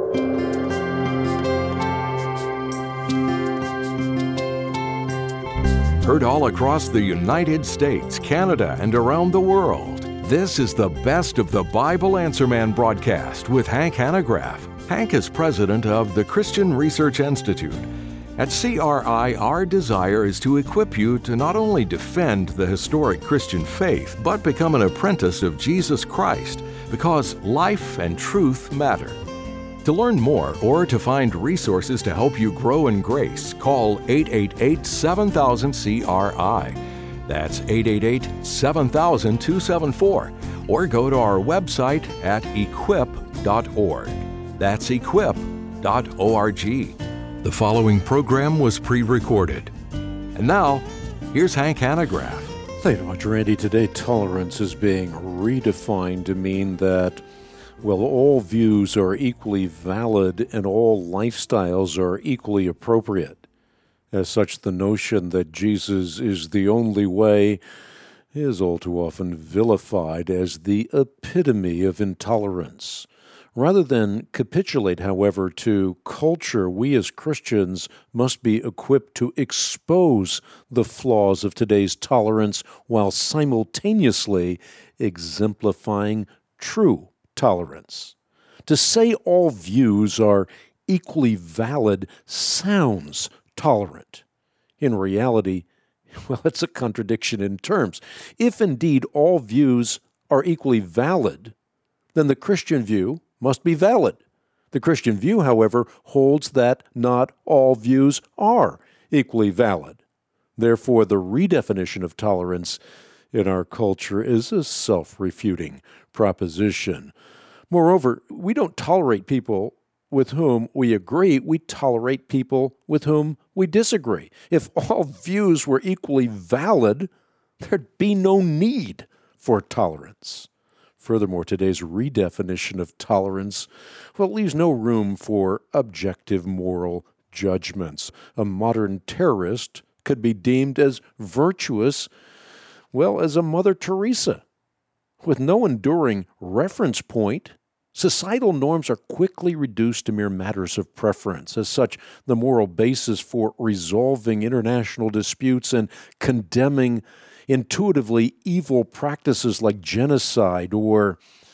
Heard all across the United States, Canada, and around the world. This is the Best of the Bible Answer Man broadcast with Hank Hanegraaff. Hank is president of the Christian Research Institute. At CRI, our desire is to equip you to not only defend the historic Christian faith, but become an apprentice of Jesus Christ, because life and truth matter. To learn more or to find resources to help you grow in grace, call 888-7000-CRI. That's 888-7000-274. Or go to our website at equip.org. That's equip.org. The following program was pre-recorded. And now, here's Hank Hanegraaff. Hey, Dr. Andy, today tolerance is being redefined to mean that, well, all views are equally valid and all lifestyles are equally appropriate. As such, the notion that Jesus is the only way is all too often vilified as the epitome of intolerance. Rather than capitulate, however, to culture, we as Christians must be equipped to expose the flaws of today's tolerance while simultaneously exemplifying true tolerance. To say all views are equally valid sounds tolerant. In reality, well, it's a contradiction in terms. If indeed all views are equally valid, then the Christian view must be valid. The Christian view, however, holds that not all views are equally valid. Therefore, the redefinition of tolerance in our culture is a self-refuting proposition. Moreover, we don't tolerate people with whom we agree, we tolerate people with whom we disagree. If all views were equally valid, there'd be no need for tolerance. Furthermore, today's redefinition of tolerance, well, leaves no room for objective moral judgments. A modern terrorist could be deemed as virtuous, well, as a Mother Teresa. With no enduring reference point, societal norms are quickly reduced to mere matters of preference. As such, the moral basis for resolving international disputes and condemning intuitively evil practices like genocide or,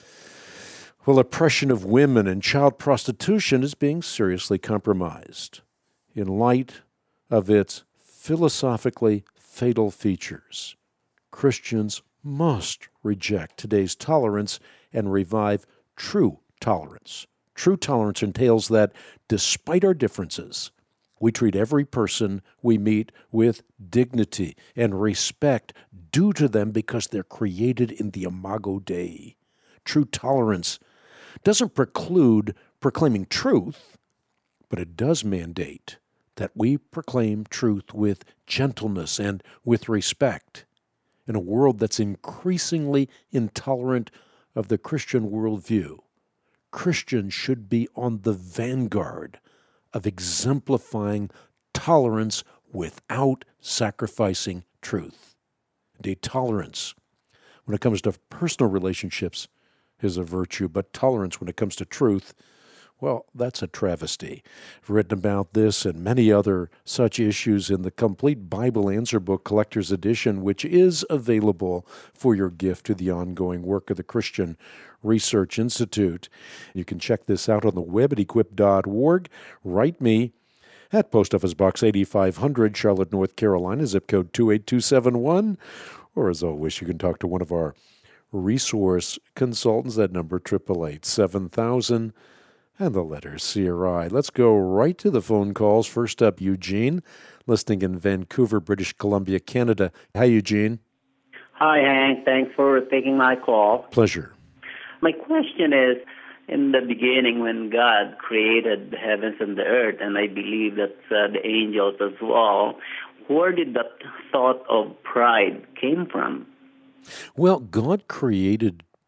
well, oppression of women and child prostitution is being seriously compromised. In light of its philosophically fatal features, Christians must reject today's tolerance and revive true tolerance. True tolerance entails that, despite our differences, we treat every person we meet with dignity and respect due to them because they're created in the Imago Dei. True tolerance doesn't preclude proclaiming truth, but it does mandate that we proclaim truth with gentleness and with respect. In a world that's increasingly intolerant of the Christian worldview, Christians should be on the vanguard of exemplifying tolerance without sacrificing truth. Indeed, tolerance, when it comes to personal relationships, is a virtue, but tolerance when it comes to truth, well, that's a travesty. I've written about this and many other such issues in the Complete Bible Answer Book Collector's Edition, which is available for your gift to the ongoing work of the Christian Research Institute. You can check this out on the web at equip.org. Write me at Post Office Box 8500, Charlotte, North Carolina, zip code 28271. Or as always, you can talk to one of our resource consultants. That number, 888-7000. And the letter CRI. Let's go right to the phone calls. First up, Eugene, listening in Vancouver, British Columbia, Canada. Hi, Eugene. Hi, Hank. Thanks for taking my call. Pleasure. My question is, in the beginning when God created the heavens and the earth, and I believe that the angels as well, where did that thought of pride came from? Well, God created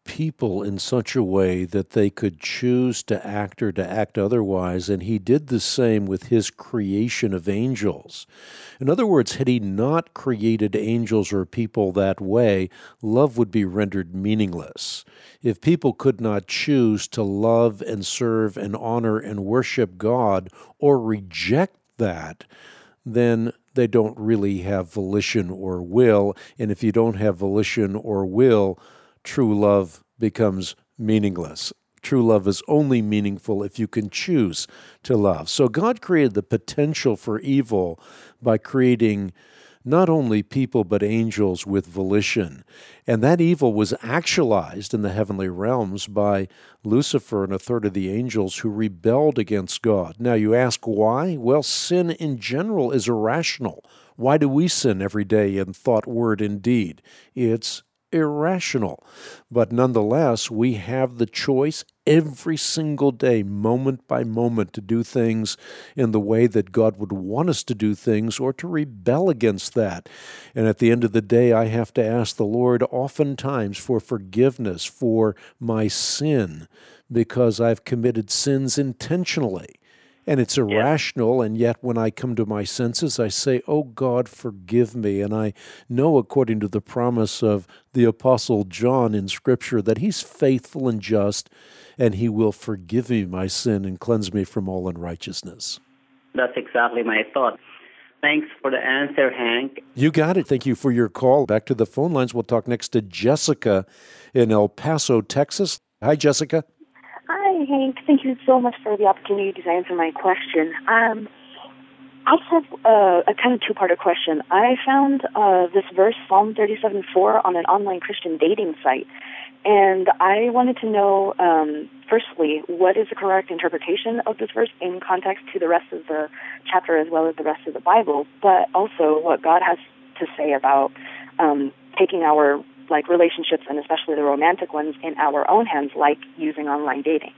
people in such a way that they could choose to act or to act otherwise, and he did the same with his creation of angels. In other words, had he not created angels or people that way, love would be rendered meaningless. If people could not choose to love and serve and honor and worship God or reject that, then they don't really have volition or will. And if you don't have volition or will, true love becomes meaningless. True love is only meaningful if you can choose to love. So God created the potential for evil by creating not only people but angels with volition. And that evil was actualized in the heavenly realms by Lucifer and a third of the angels who rebelled against God. Now you ask why? Well, sin in general is irrational. Why do we sin every day in thought, word, and deed? It's irrational. But nonetheless, we have the choice every single day, moment by moment, to do things in the way that God would want us to do things or to rebel against that. And at the end of the day, I have to ask the Lord oftentimes for forgiveness for my sin because I've committed sins intentionally. And it's irrational, and yet when I come to my senses, I say, "Oh God, forgive me." And I know, according to the promise of the Apostle John in Scripture, that he's faithful and just, and he will forgive me my sin and cleanse me from all unrighteousness. That's exactly my thought. Thanks for the answer, Hank. You got it. Thank you for your call. Back to the phone lines. We'll talk next to Jessica in El Paso, Texas. Hi, Jessica. Hi, Hank. Thank you so much for the opportunity to answer my question. I have a kind of two-parter question. I found this verse, Psalm 37:4, on an online Christian dating site, and I wanted to know, firstly, what is the correct interpretation of this verse in context to the rest of the chapter as well as the rest of the Bible, but also what God has to say about taking our relationships, and especially the romantic ones, in our own hands, like using online dating.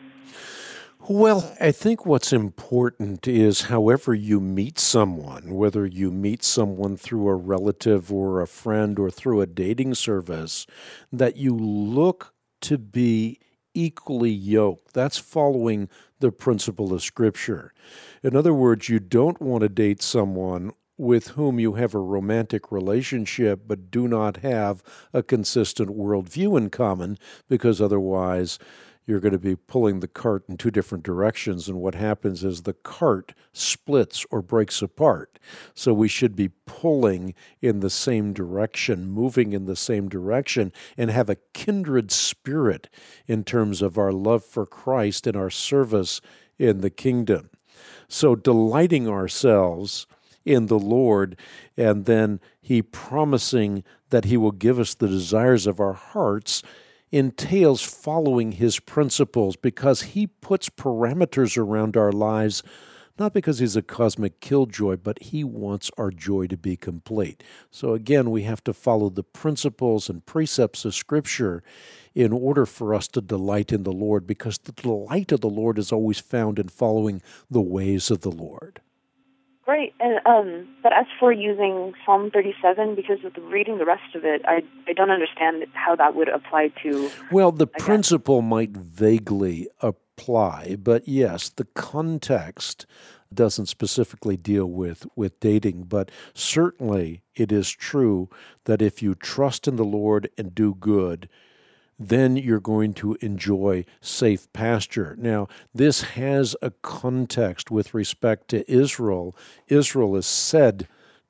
Well, I think what's important is however you meet someone, whether you meet someone through a relative or a friend or through a dating service, that you look to be equally yoked. That's following the principle of Scripture. In other words, you don't want to date someone with whom you have a romantic relationship but do not have a consistent worldview in common, because otherwise you're going to be pulling the cart in two different directions, and what happens is the cart splits or breaks apart. So we should be pulling in the same direction, moving in the same direction, and have a kindred spirit in terms of our love for Christ and our service in the kingdom. So delighting ourselves in the Lord, and then He promising that He will give us the desires of our hearts, entails following His principles, because He puts parameters around our lives, not because He's a cosmic killjoy, but He wants our joy to be complete. So again, we have to follow the principles and precepts of Scripture in order for us to delight in the Lord, because the delight of the Lord is always found in following the ways of the Lord. Great. And but as for using Psalm 37, because of reading the rest of it, I don't understand how that would apply to... Well, the principle might vaguely apply, but yes, the context doesn't specifically deal with dating, but certainly it is true that if you trust in the Lord and do good, then you're going to enjoy safe pasture. Now, this has a context with respect to Israel. Israel is said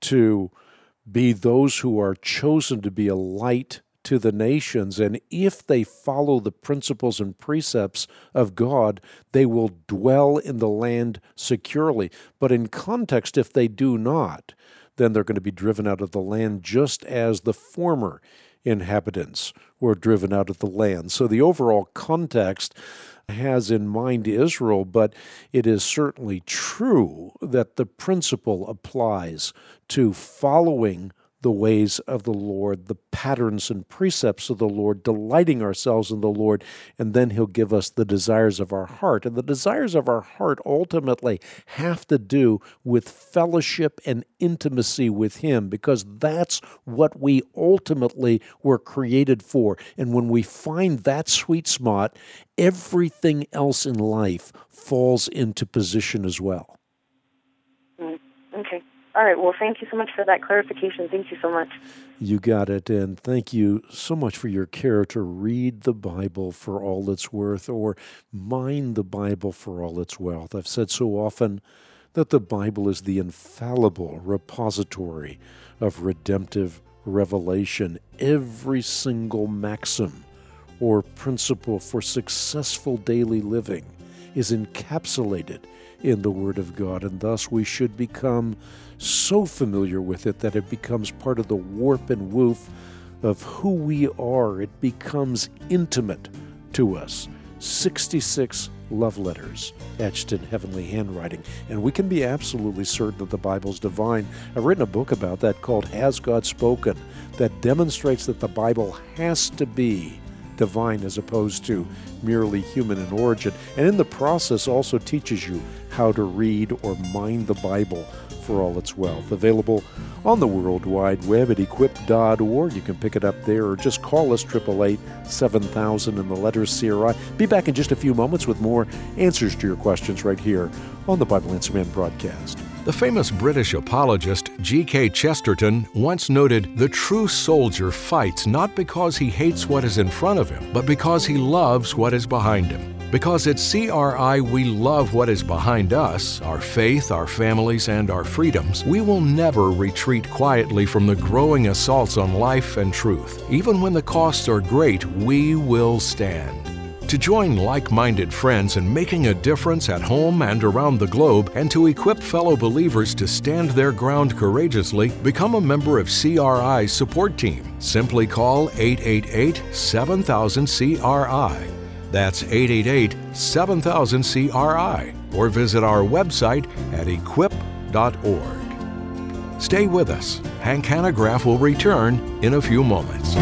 to be those who are chosen to be a light to the nations, and if they follow the principles and precepts of God, they will dwell in the land securely. But in context, if they do not, then they're going to be driven out of the land just as the former inhabitants were driven out of the land. So the overall context has in mind Israel, but it is certainly true that the principle applies to following the ways of the Lord, the patterns and precepts of the Lord, delighting ourselves in the Lord, and then He'll give us the desires of our heart. And the desires of our heart ultimately have to do with fellowship and intimacy with Him, because that's what we ultimately were created for. And when we find that sweet spot, everything else in life falls into position as well. Okay. All right. Well, thank you so much for that clarification. Thank you so much. You got it. And thank you so much for your care to read the Bible for all it's worth, or mine the Bible for all its wealth. I've said so often that the Bible is the infallible repository of redemptive revelation. Every single maxim or principle for successful daily living is encapsulated in the Word of God, and thus we should become so familiar with it that it becomes part of the warp and woof of who we are. It becomes intimate to us. 66 love letters etched in heavenly handwriting, and we can be absolutely certain that the Bible's divine. I've written a book about that called Has God Spoken, that demonstrates that the Bible has to be divine as opposed to merely human in origin, and in the process also teaches you how to read or mine the Bible for all its wealth. Available on the World Wide Web at equip.org. You can pick it up there, or just call us, 888-7000 and the letters CRI. Be back in just a few moments with more answers to your questions right here on the Bible Answer Man broadcast. The famous British apologist G.K. Chesterton once noted, "The true soldier fights not because he hates what is in front of him, but because he loves what is behind him." Because at CRI we love what is behind us, our faith, our families, and our freedoms, we will never retreat quietly from the growing assaults on life and truth. Even when the costs are great, we will stand. To join like-minded friends in making a difference at home and around the globe, and to equip fellow believers to stand their ground courageously, become a member of CRI's support team. Simply call 888-7000-CRI. That's 888-7000-CRI, or visit our website at equip.org. Stay with us. Hank Hanegraaff will return in a few moments.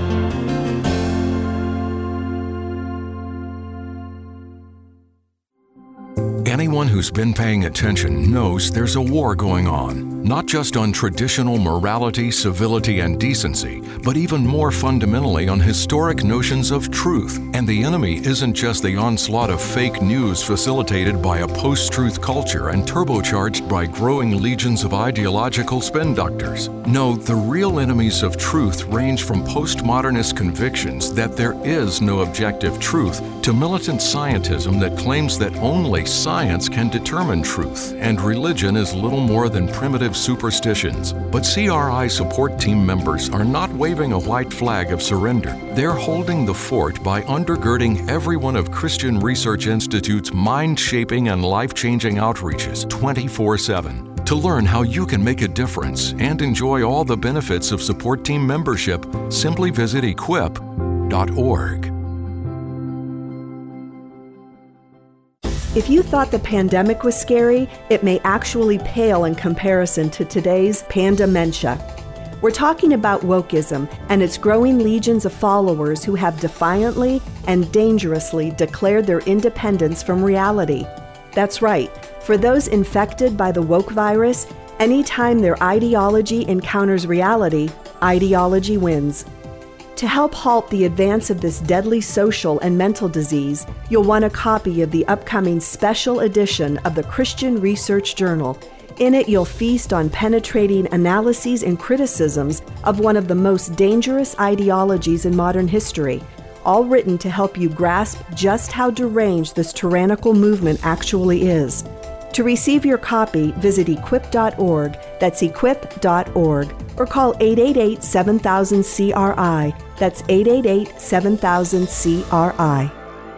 Anyone who's been paying attention knows there's a war going on, not just on traditional morality, civility, and decency, but even more fundamentally on historic notions of truth. And the enemy isn't just the onslaught of fake news facilitated by a post-truth culture and turbocharged by growing legions of ideological spin doctors. No, the real enemies of truth range from postmodernist convictions that there is no objective truth to militant scientism that claims that only science can determine truth, and religion is little more than primitive superstitions. But CRI support team members are not waving a white flag of surrender. They're holding the fort by undergirding every one of Christian Research Institute's mind-shaping and life-changing outreaches 24/7. To learn how you can make a difference and enjoy all the benefits of support team membership, simply visit equip.org. If you thought the pandemic was scary, it may actually pale in comparison to today's pandementia. We're talking about wokeism and its growing legions of followers who have defiantly and dangerously declared their independence from reality. That's right. For those infected by the woke virus, anytime their ideology encounters reality, ideology wins. To help halt the advance of this deadly social and mental disease, you'll want a copy of the upcoming special edition of the Christian Research Journal. In it, you'll feast on penetrating analyses and criticisms of one of the most dangerous ideologies in modern history, all written to help you grasp just how deranged this tyrannical movement actually is. To receive your copy, visit equip.org, that's equip.org, or call 888-7000-CRI, that's 888-7000-CRI.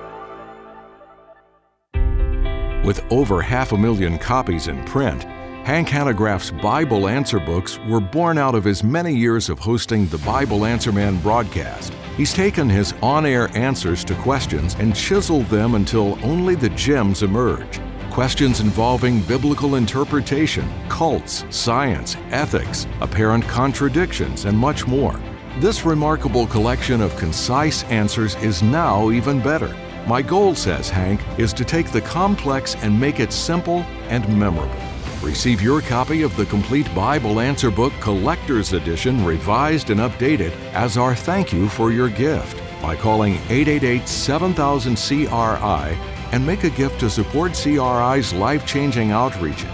With over 500,000 copies in print, Hank Hanegraaff's Bible Answer books were born out of his many years of hosting the Bible Answer Man broadcast. He's taken his on-air answers to questions and chiseled them until only the gems emerge. questions involving biblical interpretation, cults, science, ethics, apparent contradictions, and much more. This remarkable collection of concise answers is now even better. My goal, says Hank, is to take the complex and make it simple and memorable. Receive your copy of the Complete Bible Answer Book Collector's Edition, revised and updated, as our thank you for your gift by calling 888-7000-CRI and make a gift to support CRI's life-changing outreaches.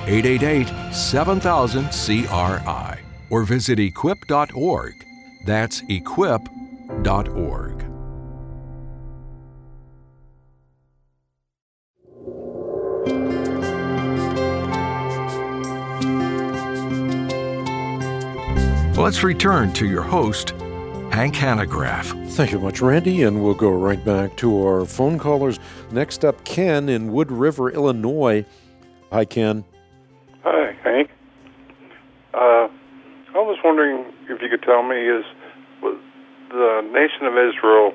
888-7000-CRI or visit equip.org. That's equip.org. Let's return to your host, Hank Hanegraaff. Thank you much, Randy, and we'll go right back to our phone callers. Next up, Ken in Wood River, Illinois. Hi, Ken. Hi, Hank. I was wondering if you could tell me, was the nation of Israel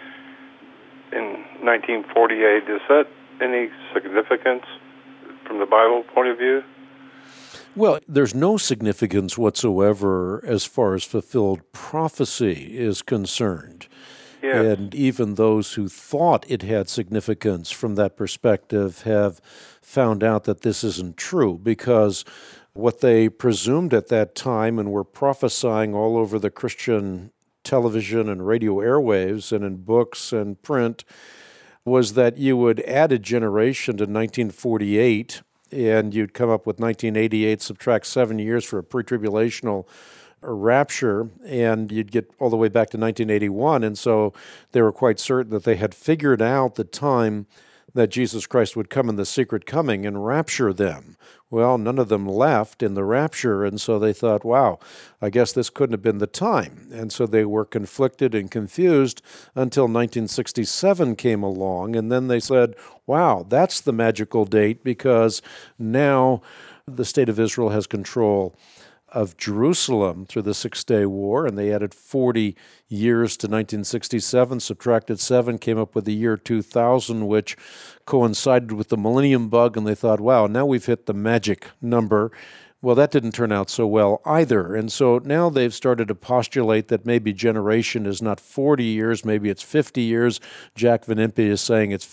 in 1948, is that any significance from the Bible point of view? Well, there's no significance whatsoever as far as fulfilled prophecy is concerned. Yes. And even those who thought it had significance from that perspective have found out that this isn't true, because what they presumed at that time and were prophesying all over the Christian television and radio airwaves and in books and print was that you would add a generation to 1948 and you'd come up with 1988, subtract 7 years for a pre-tribulational rapture, and you'd get all the way back to 1981. And so they were quite certain that they had figured out the time that Jesus Christ would come in the secret coming and rapture them. Well, none of them left in the rapture, and so they thought, wow, I guess this couldn't have been the time. And so they were conflicted and confused until 1967 came along, and then they said, wow, that's the magical date, because now the state of Israel has control of Jerusalem through the Six-Day War, and they added 40 years to 1967, subtracted 7, came up with the year 2000, which coincided with the millennium bug, and they thought, wow, now we've hit the magic number. Well, that didn't turn out so well either, and so now they've started to postulate that maybe generation is not 40 years, maybe it's 50 years. Jack Van Impe is saying it's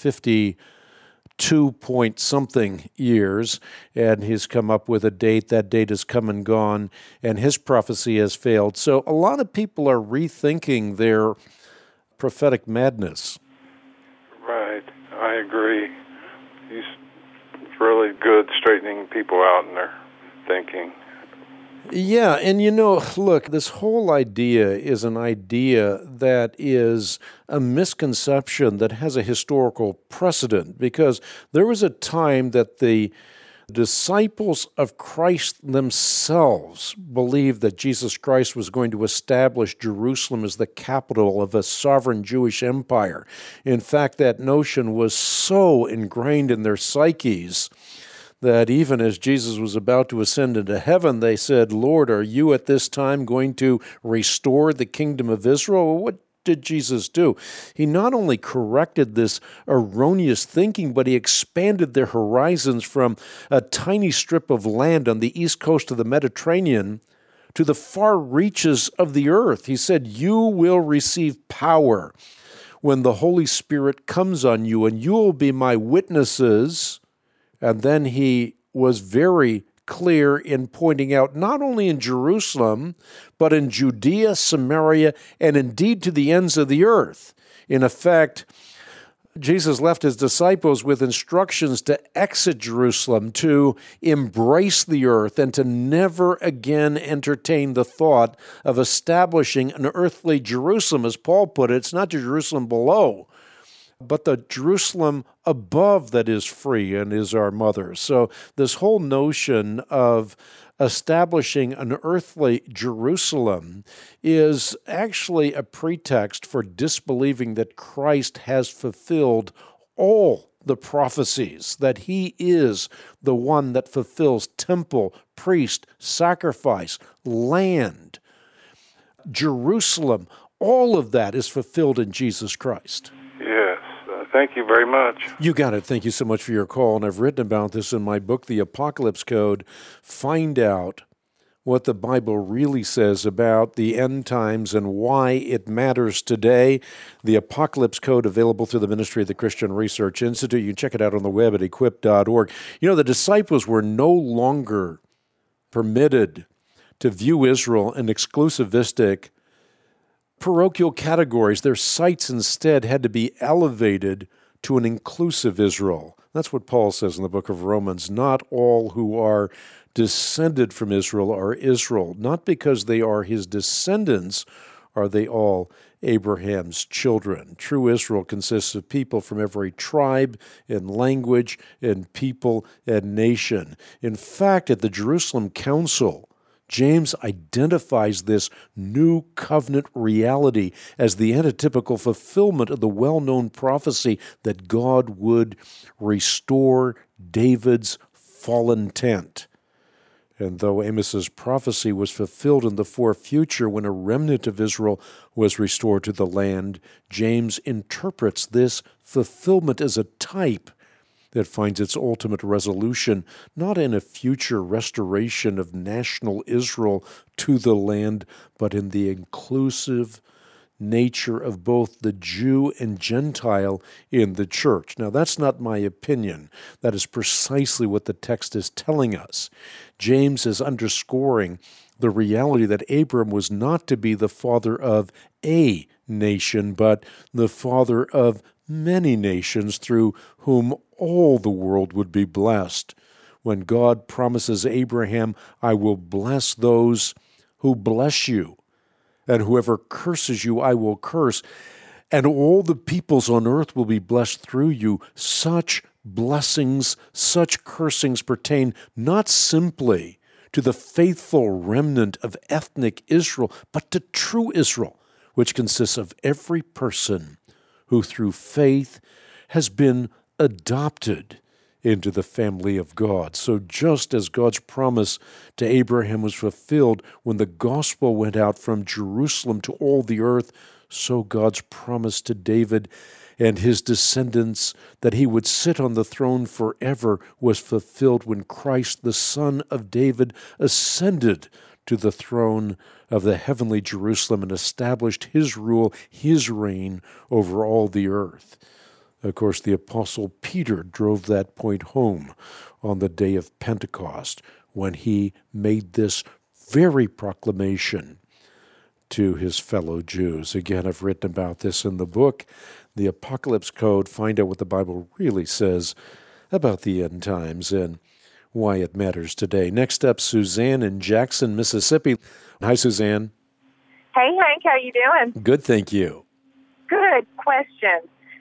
52-point-something years, and he's come up with a date. That date has come and gone, and his prophecy has failed. So a lot of people are rethinking their prophetic madness. Right, I agree. He's really good straightening people out in their thinking. Yeah, and look, this whole idea is an idea that is a misconception that has a historical precedent, because there was a time that the disciples of Christ themselves believed that Jesus Christ was going to establish Jerusalem as the capital of a sovereign Jewish empire. In fact, that notion was so ingrained in their psyches that even as Jesus was about to ascend into heaven, they said, Lord, are you at this time going to restore the kingdom of Israel? What did Jesus do? He not only corrected this erroneous thinking, but he expanded their horizons from a tiny strip of land on the east coast of the Mediterranean to the far reaches of the earth. He said, you will receive power when the Holy Spirit comes on you, and you will be my witnesses. And then he was very clear in pointing out, not only in Jerusalem, but in Judea, Samaria, and indeed to the ends of the earth. In effect, Jesus left his disciples with instructions to exit Jerusalem, to embrace the earth, and to never again entertain the thought of establishing an earthly Jerusalem. As Paul put it, it's not the Jerusalem below, but the Jerusalem above that is free and is our mother. So this whole notion of establishing an earthly Jerusalem is actually a pretext for disbelieving that Christ has fulfilled all the prophecies, that he is the one that fulfills temple, priest, sacrifice, land, Jerusalem. All of that is fulfilled in Jesus Christ. Yes, that's Thank you very much. You got it. Thank you so much for your call. And I've written about this in my book, The Apocalypse Code. Find out what the Bible really says about the end times and why it matters today. The Apocalypse Code, available through the Ministry of the Christian Research Institute. You can check it out on the web at equip.org. You know, the disciples were no longer permitted to view Israel in exclusivistic, parochial categories. Their sights instead had to be elevated to an inclusive Israel. That's what Paul says in the book of Romans. Not all who are descended from Israel are Israel. Not because they are his descendants are they all Abraham's children. True Israel consists of people from every tribe and language and people and nation. In fact, at the Jerusalem Council, James identifies this new covenant reality as the antitypical fulfillment of the well-known prophecy that God would restore David's fallen tent. And though Amos's prophecy was fulfilled in the far future when a remnant of Israel was restored to the land, James interprets this fulfillment as a type that finds its ultimate resolution not in a future restoration of national Israel to the land, but in the inclusive nature of both the Jew and Gentile in the church. Now, that's not my opinion. That is precisely what the text is telling us. James is underscoring the reality that Abram was not to be the father of a nation, but the father of many nations through whom all the world would be blessed. When God promises Abraham, I will bless those who bless you, and whoever curses you, I will curse, and all the peoples on earth will be blessed through you. Such blessings, such cursings pertain not simply to the faithful remnant of ethnic Israel, but to true Israel, which consists of every person who through faith has been adopted into the family of God. So just as God's promise to Abraham was fulfilled when the gospel went out from Jerusalem to all the earth, so God's promise to David and his descendants that he would sit on the throne forever was fulfilled when Christ, the Son of David, ascended to the throne of the heavenly Jerusalem and established his rule, his reign over all the earth. Of course, the Apostle Peter drove that point home on the day of Pentecost when he made this very proclamation to his fellow Jews. Again, I've written about this in the book, The Apocalypse Code. Find out what the Bible really says about the end times and why it matters today. Next up, Suzanne in Jackson, Mississippi. Hi, Suzanne. Hey, Hank, how you doing? Good, thank you. Good. Question.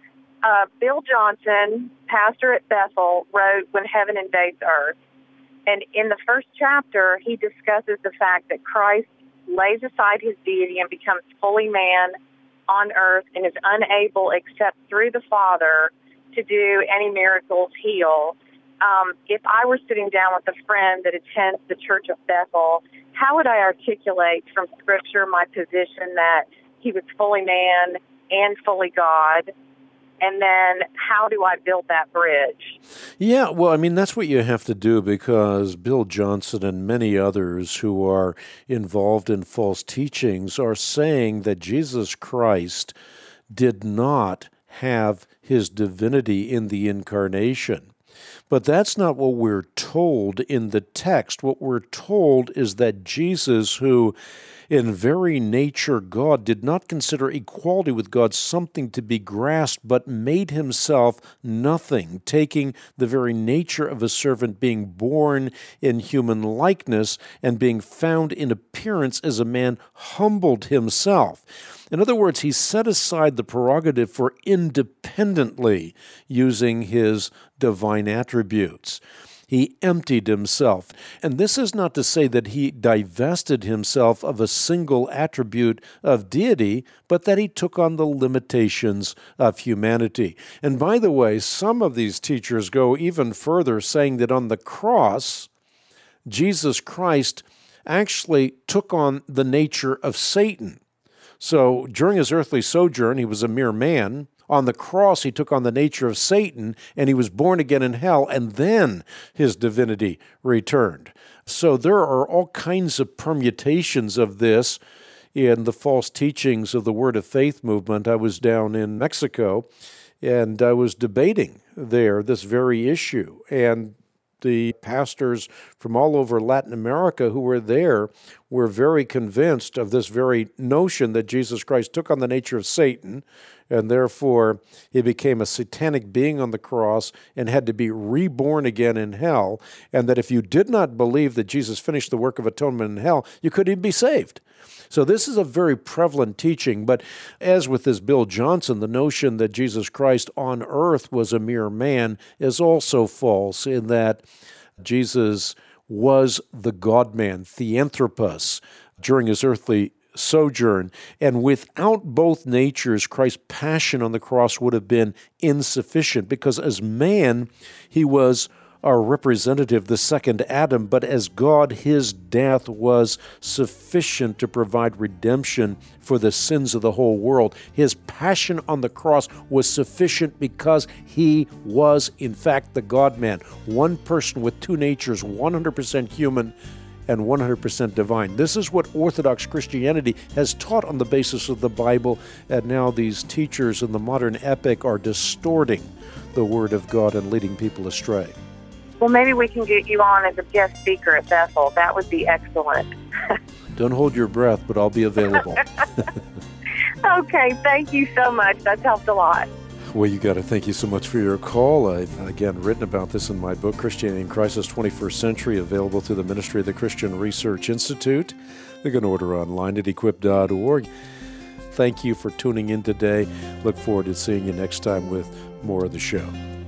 Bill Johnson, pastor at Bethel, wrote When Heaven Invades Earth. And in the first chapter, he discusses the fact that Christ lays aside his deity and becomes fully man on earth and is unable, except through the Father, to do any miracles, heal. If I were sitting down with a friend that attends the Church of Bethel, how would I articulate from Scripture my position that he was fully man and fully God? And then how do I build that bridge? Yeah, well, I mean, that's what you have to do because Bill Johnson and many others who are involved in false teachings are saying that Jesus Christ did not have his divinity in the incarnation. But that's not what we're told in the text. What we're told is that Jesus, who in very nature God, did not consider equality with God something to be grasped, but made himself nothing, taking the very nature of a servant, being born in human likeness, and being found in appearance as a man, humbled himself. In other words, he set aside the prerogative for independently using his divine attributes. He emptied himself. And this is not to say that he divested himself of a single attribute of deity, but that he took on the limitations of humanity. And by the way, some of these teachers go even further, saying that on the cross, Jesus Christ actually took on the nature of Satan. So during his earthly sojourn, he was a mere man, On the cross, he took on the nature of Satan, and he was born again in hell, and then his divinity returned. So there are all kinds of permutations of this in the false teachings of the Word of Faith movement. I was down in Mexico, and I was debating there this very issue. And the pastors from all over Latin America who were there were very convinced of this very notion that Jesus Christ took on the nature of Satan, and therefore he became a satanic being on the cross and had to be reborn again in hell, and that if you did not believe that Jesus finished the work of atonement in hell, you couldn't even be saved. So this is a very prevalent teaching, but as with this Bill Johnson, the notion that Jesus Christ on earth was a mere man is also false, in that Jesus was the God-man, Theanthropos, during his earthly sojourn. And without both natures, Christ's passion on the cross would have been insufficient, because as man, he was our representative, the second Adam, but as God, his death was sufficient to provide redemption for the sins of the whole world. His passion on the cross was sufficient because he was, in fact, the God-man, one person with two natures, 100% human and 100% divine. This is what Orthodox Christianity has taught on the basis of the Bible, and now these teachers in the modern epoch are distorting the Word of God and leading people astray. Well, maybe we can get you on as a guest speaker at Bethel. That would be excellent. Don't hold your breath, but I'll be available. Okay, thank you so much. That's helped a lot. Well, you got to thank you so much for your call. I've, again, written about this in my book, Christianity in Crisis 21st Century, available through the Ministry of the Christian Research Institute. You can order online at equip.org. Thank you for tuning in today. Look forward to seeing you next time with more of the show.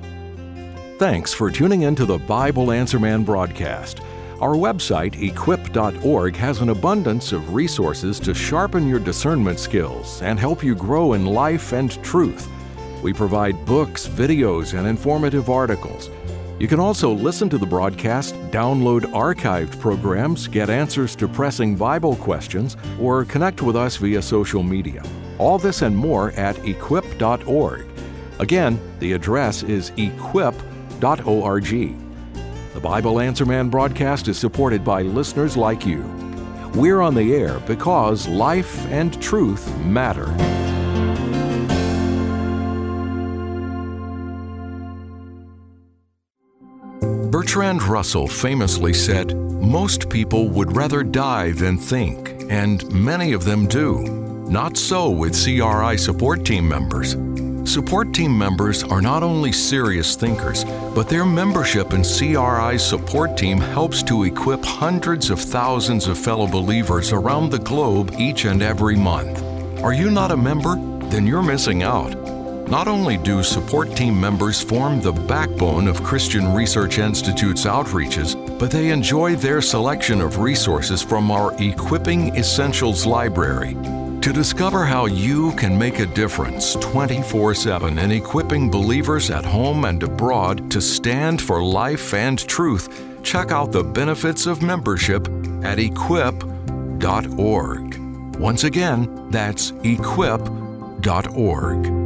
Thanks for tuning in to the Bible Answer Man broadcast. Our website, equip.org, has an abundance of resources to sharpen your discernment skills and help you grow in life and truth. We provide books, videos, and informative articles. You can also listen to the broadcast, download archived programs, get answers to pressing Bible questions, or connect with us via social media. All this and more at equip.org. Again, the address is equip.org. The Bible Answer Man broadcast is supported by listeners like you. We're on the air because life and truth matter. Bertrand Russell famously said, "Most people would rather die than think, and many of them do. Not so with CRI support team members. Support team members are not only serious thinkers, but their membership in CRI's support team helps to equip hundreds of thousands of fellow believers around the globe each and every month. Are you not a member? Then you're missing out. Not only do support team members form the backbone of Christian Research Institute's outreaches, but they enjoy their selection of resources from our Equipping Essentials library. To discover how you can make a difference 24/7 in equipping believers at home and abroad to stand for life and truth, check out the benefits of membership at equip.org. Once again, that's equip.org.